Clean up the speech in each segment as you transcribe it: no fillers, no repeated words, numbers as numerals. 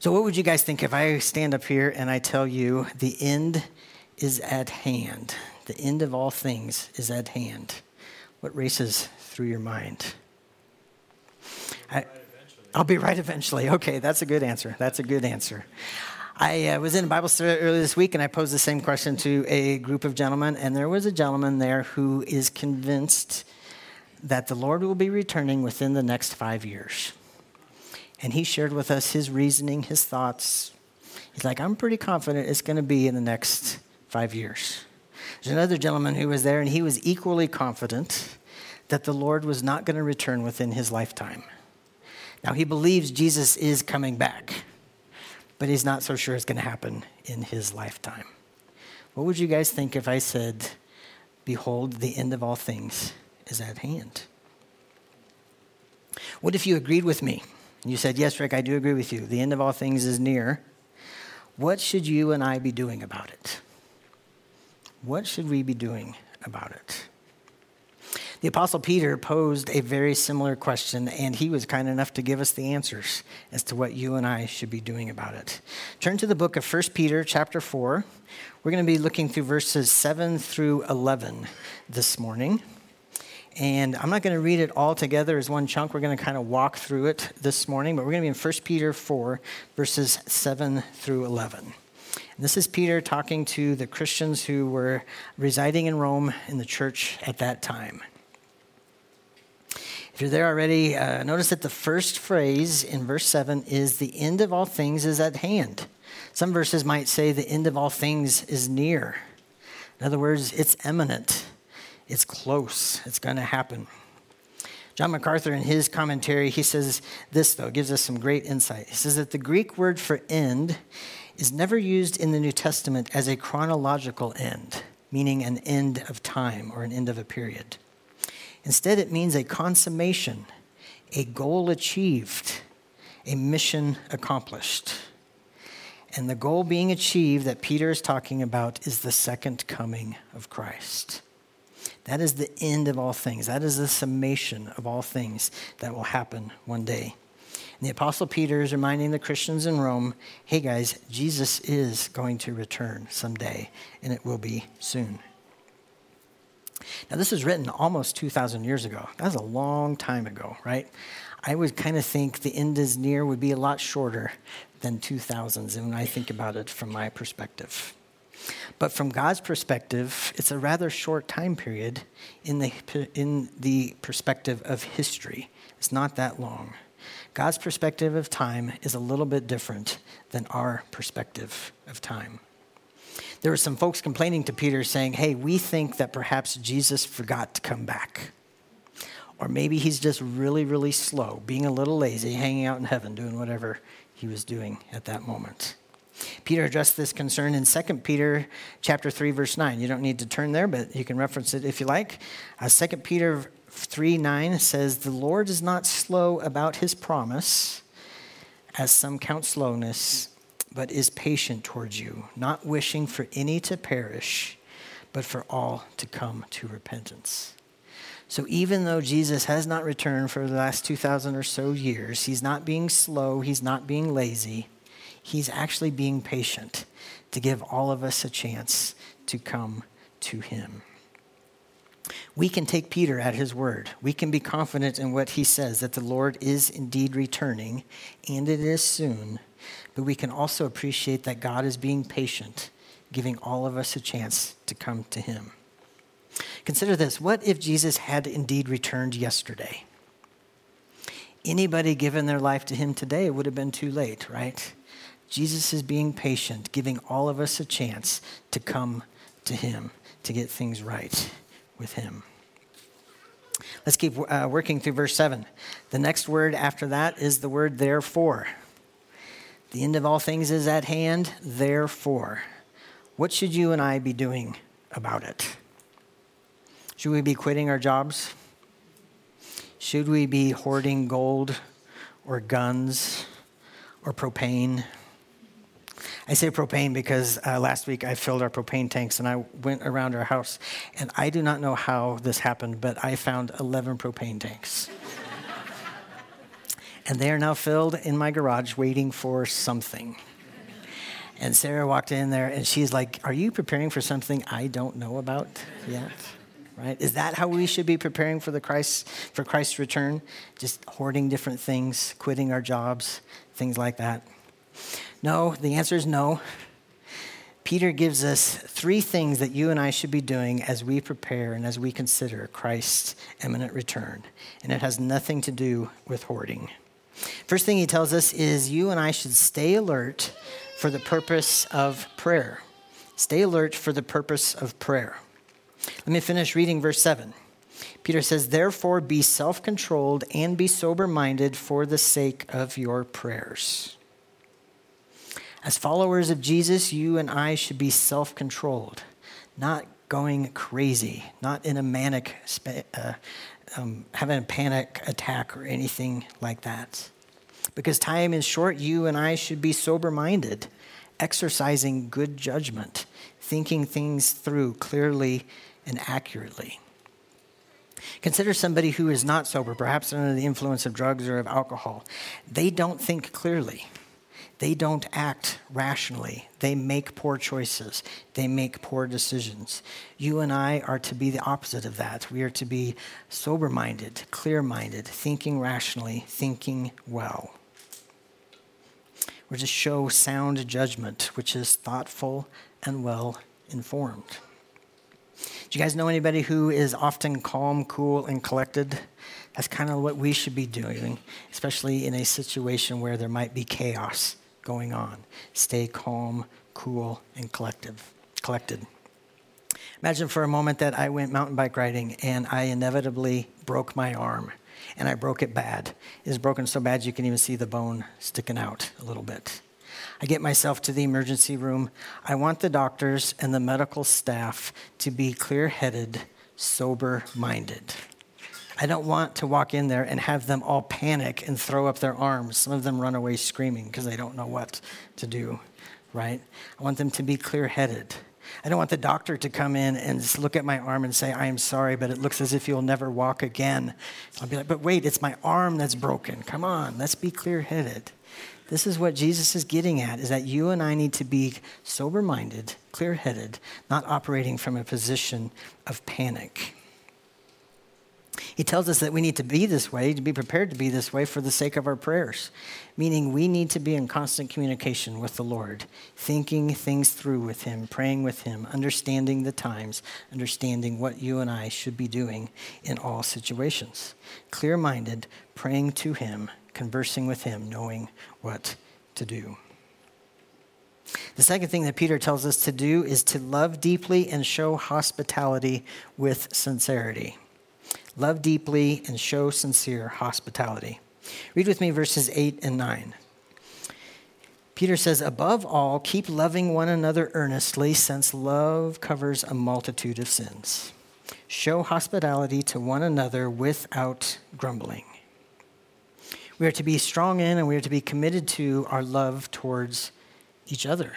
So what would you guys think if I stand up here and I tell you the end is at hand? The end of all things is at hand. What races through your mind? I'll be right eventually. Okay, that's a good answer. That's a good answer. I was in a Bible study earlier this week, and I posed the same question to a group of gentlemen, and there was a gentleman there who is convinced that the Lord will be returning within the next 5 years. And he shared with us his reasoning, his thoughts. He's like, I'm pretty confident it's going to be in the next 5 years. There's another gentleman who was there, and he was equally confident that the Lord was not going to return within his lifetime. Now, he believes Jesus is coming back, but he's not so sure it's going to happen in his lifetime. What would you guys think if I said, behold, the end of all things is at hand? What if you agreed with me? You said, yes, Rick, I do agree with you. The end of all things is near. What should you and I be doing about it? What should we be doing about it? The Apostle Peter posed a very similar question, and he was kind enough to give us the answers as to what you and I should be doing about it. Turn to the book of 1 Peter chapter 4. We're going to be looking through verses 7 through 11 this morning. And I'm not going to read it all together as one chunk. We're going to kind of walk through it this morning, but we're going to be in 1 Peter 4, verses 7 through 11. And this is Peter talking to the Christians who were residing in Rome in the church at that time. If you're there already, notice that the first phrase in verse 7 is the end of all things is at hand. Some verses might say the end of all things is near. In other words, it's imminent. It's close. It's going to happen. John MacArthur, in his commentary, he says this, though, gives us some great insight. He says that the Greek word for end is never used in the New Testament as a chronological end, meaning an end of time or an end of a period. Instead, it means a consummation, a goal achieved, a mission accomplished. And the goal being achieved that Peter is talking about is the second coming of Christ. That is the end of all things. That is the summation of all things that will happen one day. And the Apostle Peter is reminding the Christians in Rome, hey guys, Jesus is going to return someday, and it will be soon. Now, this was written almost 2,000 years ago. That was a long time ago, right? I would kind of think the end is near would be a lot shorter than 2000s, and when I think about it from my perspective. But from God's perspective, it's a rather short time period in the perspective of history. It's not that long. God's perspective of time is a little bit different than our perspective of time. There were some folks complaining to Peter saying, hey, we think that perhaps Jesus forgot to come back. Or maybe he's just really, really slow, being a little lazy, hanging out in heaven, doing whatever he was doing at that moment. Peter addressed this concern in 2 Peter chapter 3, verse 9. You don't need to turn there, but you can reference it if you like. 2 Peter 3:9 says, the Lord is not slow about his promise, as some count slowness, but is patient towards you, not wishing for any to perish, but for all to come to repentance. So even though Jesus has not returned for the last 2,000 or so years, he's not being slow, he's not being lazy, he's actually being patient to give all of us a chance to come to him. We can take Peter at his word. We can be confident in what he says, that the Lord is indeed returning, and it is soon. But we can also appreciate that God is being patient, giving all of us a chance to come to him. Consider this. What if Jesus had indeed returned yesterday? Anybody given their life to him today, it would have been too late, right? Jesus is being patient, giving all of us a chance to come to him, to get things right with him. Let's keep working through verse 7. The next word after that is the word therefore. The end of all things is at hand, therefore. What should you and I be doing about it? Should we be quitting our jobs? Should we be hoarding gold or guns or propane? I say propane because last week I filled our propane tanks and I went around our house, and I do not know how this happened, but I found 11 propane tanks. And they are now filled in my garage waiting for something. And Sarah walked in there and she's like, are you preparing for something I don't know about yet? Right? Is that how we should be preparing for Christ's return? Just hoarding different things, quitting our jobs, things like that? No, the answer is no. Peter gives us 3 things that you and I should be doing as we prepare and as we consider Christ's imminent return. And it has nothing to do with hoarding. First thing he tells us is you and I should stay alert for the purpose of prayer. Stay alert for the purpose of prayer. Let me finish reading verse 7. Peter says, therefore be self-controlled and be sober-minded for the sake of your prayers. As followers of Jesus, you and I should be self-controlled, not going crazy, not in a manic, having a panic attack or anything like that. Because time is short, you and I should be sober-minded, exercising good judgment, thinking things through clearly and accurately. Consider somebody who is not sober, perhaps under the influence of drugs or of alcohol. They don't think clearly. They don't act rationally. They make poor choices. They make poor decisions. You and I are to be the opposite of that. We are to be sober-minded, clear-minded, thinking rationally, thinking well. We're to show sound judgment, which is thoughtful and well-informed. Do you guys know anybody who is often calm, cool, and collected? That's kind of what we should be doing, especially in a situation where there might be chaos going on. Stay calm, cool, and collected. Imagine for a moment that I went mountain bike riding and I inevitably broke my arm, and I broke it bad. It was broken so bad you can even see the bone sticking out a little bit. I get myself to the emergency room. I want the doctors and the medical staff to be clear-headed, sober-minded. I don't want to walk in there and have them all panic and throw up their arms. Some of them run away screaming because they don't know what to do, right? I want them to be clear-headed. I don't want the doctor to come in and just look at my arm and say, I am sorry, but it looks as if you'll never walk again. I'll be like, but wait, it's my arm that's broken. Come on, let's be clear-headed. This is what Jesus is getting at, is that you and I need to be sober-minded, clear-headed, not operating from a position of panic. He tells us that we need to be this way, to be prepared to be this way for the sake of our prayers, meaning we need to be in constant communication with the Lord, thinking things through with him, praying with him, understanding the times, understanding what you and I should be doing in all situations. Clear-minded, praying to him, conversing with him, knowing what to do. The second thing that Peter tells us to do is to love deeply and show hospitality with sincerity. Love deeply and show sincere hospitality. Read with me verses 8 and 9. Peter says, above all, keep loving one another earnestly, since love covers a multitude of sins. Show hospitality to one another without grumbling. We are to be strong in and we are to be committed to our love towards each other.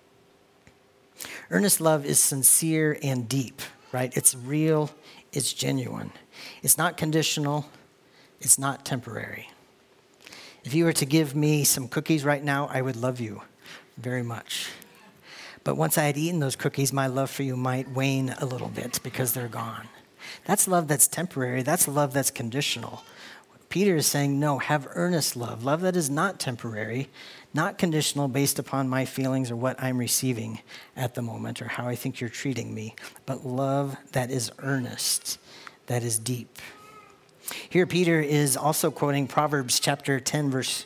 Earnest love is sincere and deep, right? It's real, it's genuine. It's not conditional, it's not temporary. If you were to give me some cookies right now, I would love you very much. But once I had eaten those cookies, my love for you might wane a little bit because they're gone. That's love that's temporary. That's love that's conditional. Peter is saying, no, have earnest love. Love that is not temporary, not conditional based upon my feelings or what I'm receiving at the moment or how I think you're treating me, but love that is earnest, that is deep. Here Peter is also quoting Proverbs chapter 10, verse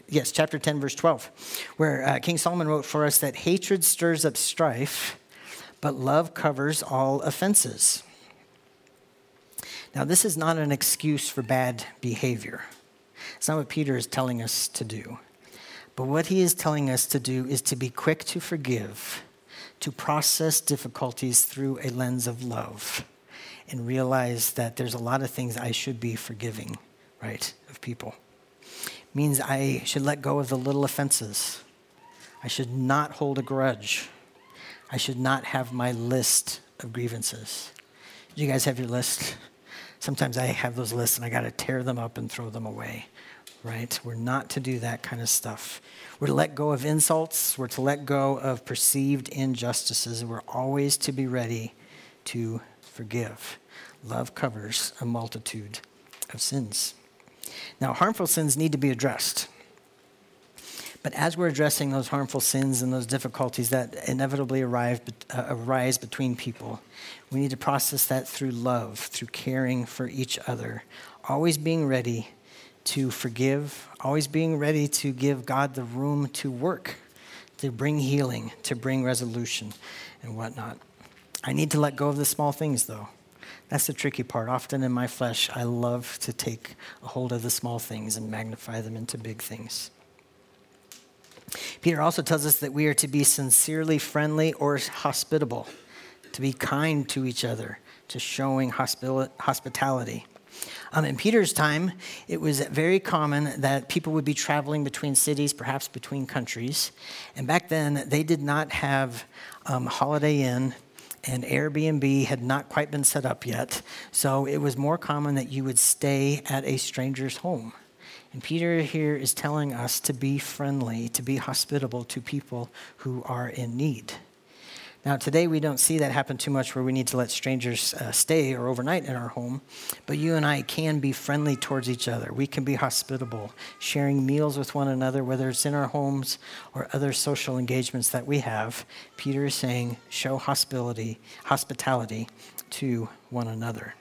12, where King Solomon wrote for us that hatred stirs up strife, but love covers all offenses. Now, this is not an excuse for bad behavior. It's not what Peter is telling us to do. But what he is telling us to do is to be quick to forgive, to process difficulties through a lens of love, and realize that there's a lot of things I should be forgiving, right, of people. It means I should let go of the little offenses. I should not hold a grudge. I should not have my list of grievances. Do you guys have your list? Sometimes I have those lists and I got to tear them up and throw them away. right? We're not to do that kind of stuff. We're to let go of insults. We're to let go of perceived injustices. We're always to be ready to forgive. Love covers a multitude of sins. Now, harmful sins need to be addressed. But as we're addressing those harmful sins and those difficulties that inevitably arise between people, we need to process that through love, through caring for each other, always being ready to forgive, always being ready to give God the room to work, to bring healing, to bring resolution and whatnot. I need to let go of the small things, though. That's the tricky part. Often in my flesh, I love to take a hold of the small things and magnify them into big things. Peter also tells us that we are to be sincerely friendly or hospitable, to be kind to each other, to showing hospitality. In Peter's time, it was very common that people would be traveling between cities, perhaps between countries. And back then, they did not have Holiday Inn, and Airbnb had not quite been set up yet. So it was more common that you would stay at a stranger's home. And Peter here is telling us to be friendly, to be hospitable to people who are in need. Now, today we don't see that happen too much where we need to let strangers stay or overnight in our home, but you and I can be friendly towards each other. We can be hospitable, sharing meals with one another, whether it's in our homes or other social engagements that we have. Peter is saying, show hospitality to one another.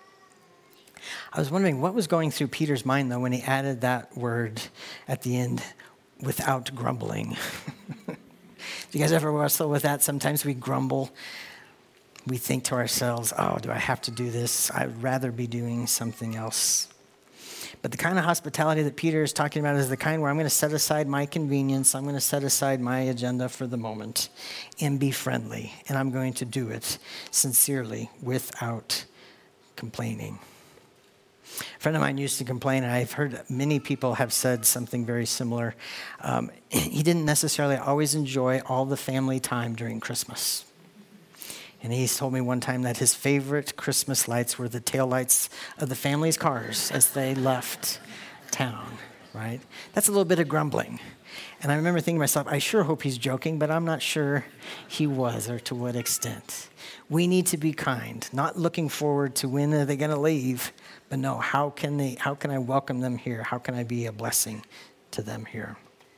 I was wondering what was going through Peter's mind, though, when he added that word at the end, without grumbling. Do you guys ever wrestle with that? Sometimes we grumble. We think to ourselves, oh, do I have to do this? I'd rather be doing something else. But the kind of hospitality that Peter is talking about is the kind where I'm going to set aside my convenience, I'm going to set aside my agenda for the moment and be friendly. And I'm going to do it sincerely without complaining. A friend of mine used to complain, and I've heard many people have said something very similar. He didn't necessarily always enjoy all the family time during Christmas. And he told me one time that his favorite Christmas lights were the taillights of the family's cars as they left town, right? That's a little bit of grumbling. And I remember thinking to myself, I sure hope he's joking, but I'm not sure he was or to what extent. We need to be kind, not looking forward to when are they going to leave, but no, how can I welcome them here? How can I be a blessing to them here?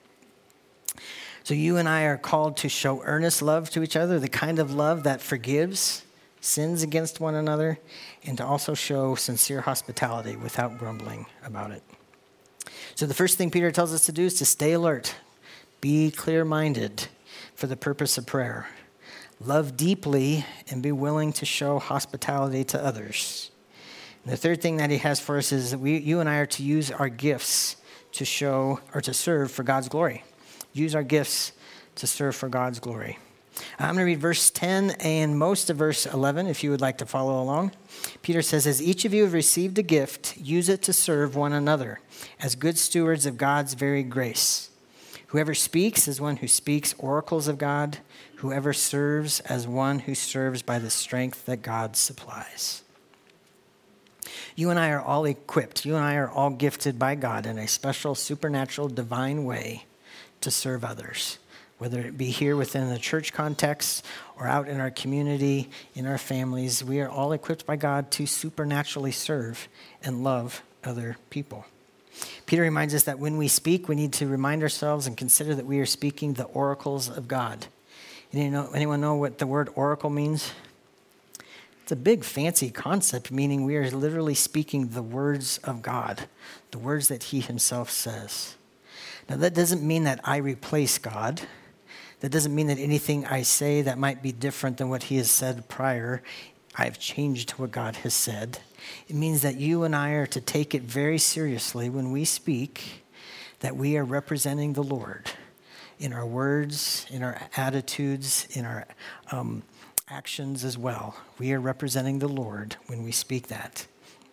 So you and I are called to show earnest love to each other, the kind of love that forgives sins against one another, and to also show sincere hospitality without grumbling about it. So the first thing Peter tells us to do is to stay alert, be clear-minded for the purpose of prayer. Love deeply and be willing to show hospitality to others. And the third thing that he has for us is that you and I are to use our gifts to show or to serve for God's glory. Use our gifts to serve for God's glory. I'm going to read verse 10 and most of verse 11 if you would like to follow along. Peter says, as each of you have received a gift, use it to serve one another as good stewards of God's very grace. Whoever speaks is one who speaks oracles of God. Whoever serves as one who serves by the strength that God supplies. You and I are all equipped. You and I are all gifted by God in a special, supernatural, divine way to serve others, whether it be here within the church context or out in our community, in our families. We are all equipped by God to supernaturally serve and love other people. Peter reminds us that when we speak, we need to remind ourselves and consider that we are speaking the oracles of God. Anyone know what the word oracle means? It's a big fancy concept, meaning we are literally speaking the words of God, the words that he himself says. Now that doesn't mean that I replace God. That doesn't mean that anything I say that might be different than what he has said prior, I've changed what God has said. It means that you and I are to take it very seriously when we speak, that we are representing the Lord in our words, in our attitudes, in our actions as well. We are representing the Lord when we speak that.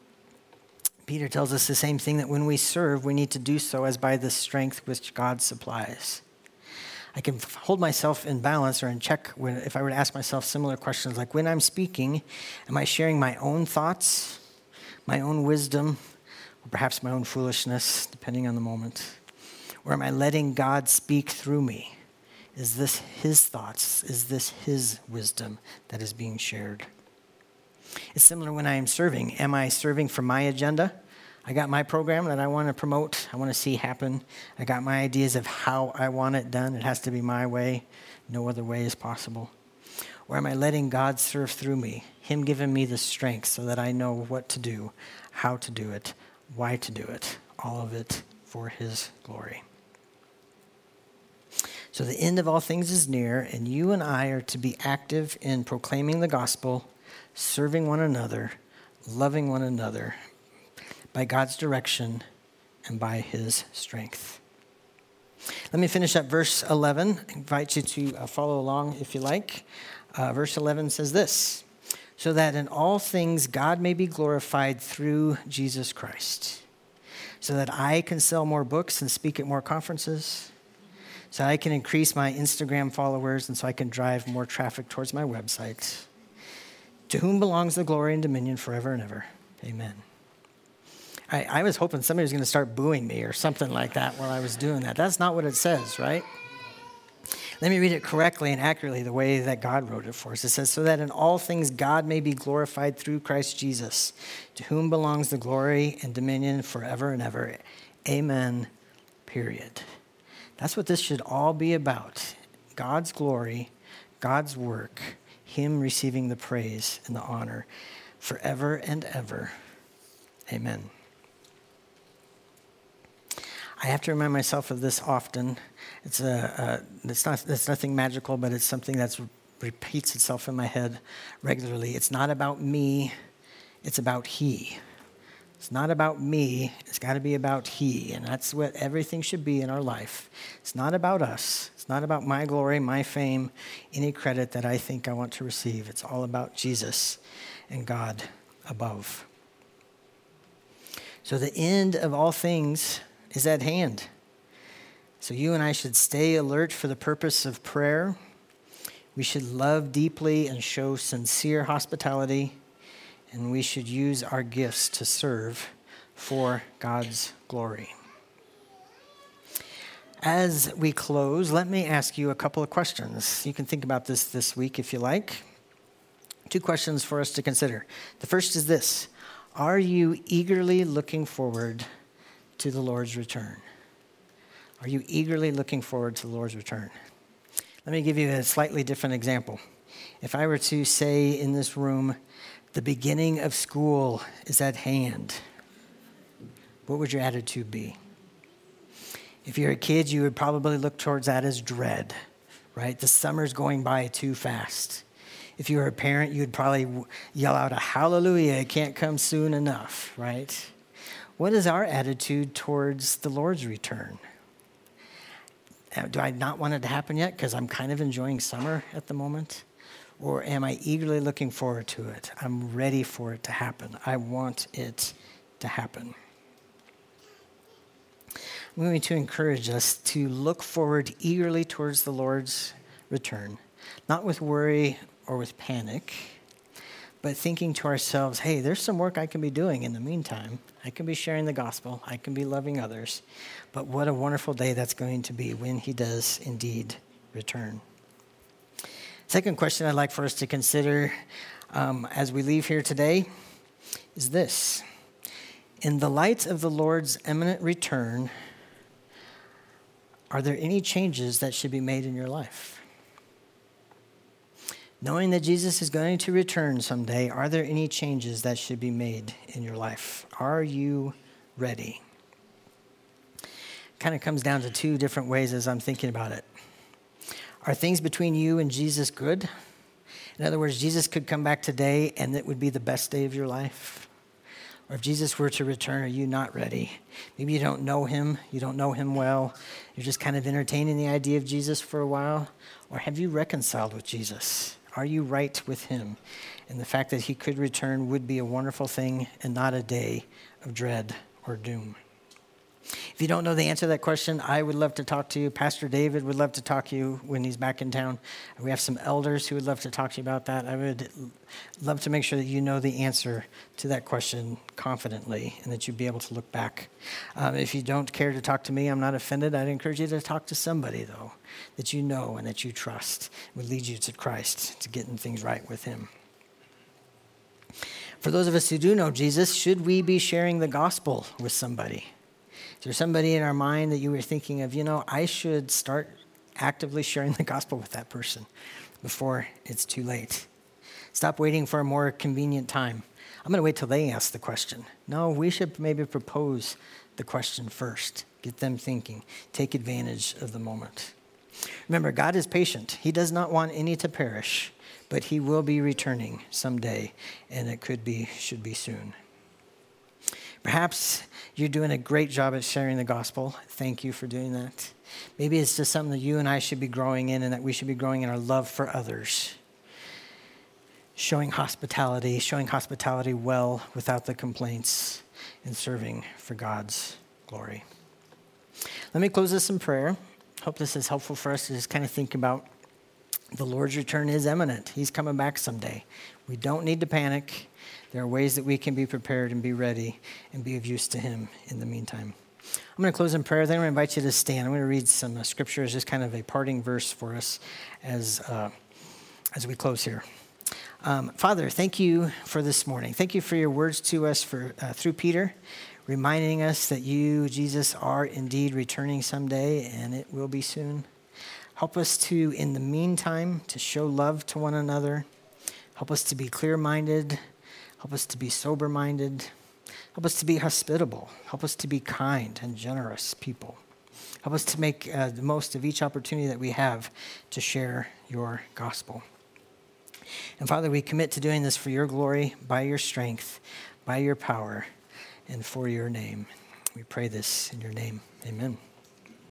Peter tells us the same thing, that when we serve, we need to do so as by the strength which God supplies. I can hold myself in balance or in check if I were to ask myself similar questions, like when I'm speaking, am I sharing my own thoughts, my own wisdom, or perhaps my own foolishness, depending on the moment? Or am I letting God speak through me? Is this his thoughts? Is this his wisdom that is being shared? It's similar when I am serving. Am I serving for my agenda? I got my program that I want to promote, I want to see happen. I got my ideas of how I want it done. It has to be my way. No other way is possible. Or am I letting God serve through me? Him giving me the strength so that I know what to do, how to do it, why to do it. All of it for his glory. So the end of all things is near, and you and I are to be active in proclaiming the gospel, serving one another, loving one another by God's direction and by his strength. Let me finish up verse 11. I invite you to follow along if you like. Verse 11 says this, so that in all things God may be glorified through Jesus Christ, so that I can sell more books and speak at more conferences, so I can increase my Instagram followers, and so I can drive more traffic towards my website. To whom belongs the glory and dominion forever and ever. Amen. I was hoping somebody was going to start booing me or something like that while I was doing that. That's not what it says, right? Let me read it correctly and accurately the way that God wrote it for us. It says, so that in all things God may be glorified through Christ Jesus, to whom belongs the glory and dominion forever and ever. Amen, period. That's what this should all be about. God's glory, God's work, him receiving the praise and the honor forever and ever. Amen. I have to remind myself of this often. It's nothing magical, but it's something that repeats itself in my head regularly. It's not about me, it's about he. It's not about me, it's got to be about he, and that's what everything should be in our life. It's not about us. It's not about my glory, my fame, any credit that I think I want to receive. It's all about Jesus and God above. So the end of all things is at hand. So you and I should stay alert for the purpose of prayer. We should love deeply and show sincere hospitality. And we should use our gifts to serve for God's glory. As we close, let me ask you a couple of questions. You can think about this week if you like. 2 questions for us to consider. The first is this: are you eagerly looking forward to the Lord's return? Are you eagerly looking forward to the Lord's return? Let me give you a slightly different example. If I were to say in this room, the beginning of school is at hand, what would your attitude be? If you're a kid, you would probably look towards that as dread, right? The summer's going by too fast. If you were a parent, you'd probably yell out a hallelujah, it can't come soon enough, right? What is our attitude towards the Lord's return? Do I not want it to happen yet because I'm kind of enjoying summer at the moment? Or am I eagerly looking forward to it? I'm ready for it to happen. I want it to happen. I'm going to encourage us to look forward eagerly towards the Lord's return, not with worry or with panic, but thinking to ourselves, hey, there's some work I can be doing in the meantime. I can be sharing the gospel. I can be loving others. But what a wonderful day that's going to be when he does indeed return. Second question I'd like for us to consider as we leave here today is this. In the light of the Lord's imminent return, are there any changes that should be made in your life? Knowing that Jesus is going to return someday, are there any changes that should be made in your life? Are you ready? Kind of comes down to 2 different ways as I'm thinking about it. Are things between you and Jesus good? In other words, Jesus could come back today and it would be the best day of your life. Or if Jesus were to return, are you not ready? Maybe you don't know him. You don't know him well. You're just kind of entertaining the idea of Jesus for a while. Or have you reconciled with Jesus? Are you right with him? And the fact that he could return would be a wonderful thing and not a day of dread or doom. If you don't know the answer to that question, I would love to talk to you. Pastor David would love to talk to you when he's back in town. We have some elders who would love to talk to you about that. I would love to make sure that you know the answer to that question confidently and that you'd be able to look back. If you don't care to talk to me, I'm not offended. I'd encourage you to talk to somebody, though, that you know and that you trust would lead you to Christ, to getting things right with him. For those of us who do know Jesus, should we be sharing the gospel with somebody? Is there somebody in our mind that you were thinking of, I should start actively sharing the gospel with that person before it's too late? Stop waiting for a more convenient time. I'm going to wait till they ask the question. No, we should maybe propose the question first. Get them thinking. Take advantage of the moment. Remember, God is patient. He does not want any to perish, but he will be returning someday, and it should be soon. Perhaps you're doing a great job at sharing the gospel. Thank you for doing that. Maybe it's just something that you and I should be growing in and that we should be growing in our love for others. Showing hospitality well without the complaints and serving for God's glory. Let me close this in prayer. Hope this is helpful for us to just kind of think about the Lord's return is imminent. He's coming back someday. We don't need to panic. There are ways that we can be prepared and be ready and be of use to him in the meantime. I'm going to close in prayer. Then I'm going to invite you to stand. I'm going to read some scriptures, just kind of a parting verse for us as we close here. Father, thank you for this morning. Thank you for your words to us through Peter, reminding us that you, Jesus, are indeed returning someday, and it will be soon. Help us to, in the meantime, to show love to one another. Help us to be clear-minded. Help us to be sober-minded. Help us to be hospitable. Help us to be kind and generous people. Help us to make the most of each opportunity that we have to share your gospel. And Father, we commit to doing this for your glory, by your strength, by your power, and for your name. We pray this in your name. Amen.